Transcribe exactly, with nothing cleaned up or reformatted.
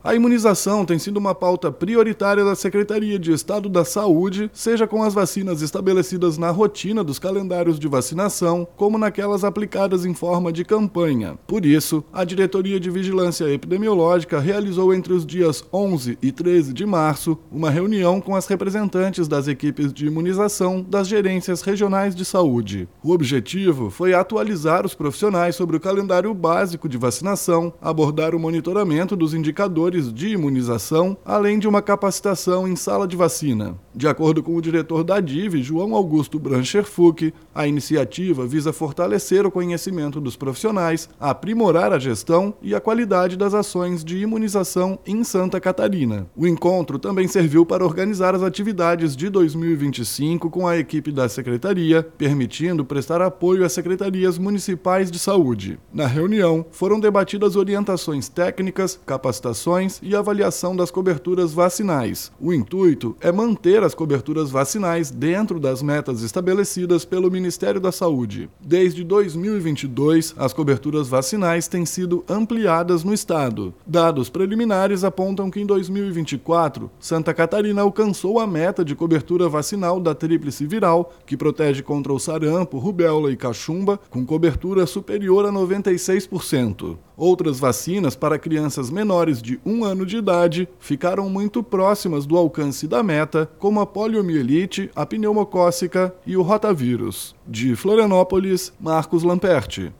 A imunização tem sido uma pauta prioritária da Secretaria de Estado da Saúde, seja com as vacinas estabelecidas na rotina dos calendários de vacinação, como naquelas aplicadas em forma de campanha. Por isso, a Diretoria de Vigilância Epidemiológica realizou entre os dias onze e treze de março uma reunião com as representantes das equipes de imunização das gerências regionais de saúde. O objetivo foi atualizar os profissionais sobre o calendário básico de vacinação, abordar o monitoramento dos indicadores de imunização, além de uma capacitação em sala de vacina. De acordo com o diretor da D I V, João Augusto Brancher Fuch, a iniciativa visa fortalecer o conhecimento dos profissionais, aprimorar a gestão e a qualidade das ações de imunização em Santa Catarina. O encontro também serviu para organizar as atividades de dois mil e vinte e cinco com a equipe da Secretaria, permitindo prestar apoio às secretarias municipais de saúde. Na reunião, foram debatidas orientações técnicas, capacitações e avaliação das coberturas vacinais. O intuito é manter as coberturas vacinais dentro das metas estabelecidas pelo Ministério da Saúde. Desde dois mil e vinte e dois, as coberturas vacinais têm sido ampliadas no estado. Dados preliminares apontam que em dois mil e vinte e quatro, Santa Catarina alcançou a meta de cobertura vacinal da tríplice viral, que protege contra o sarampo, rubéola e cachumba, com cobertura superior a noventa e seis por cento. Outras vacinas para crianças menores de um ano de idade ficaram muito próximas do alcance da meta, como a poliomielite, a pneumocócica e o rotavírus. De Florianópolis, Marcos Lamperti.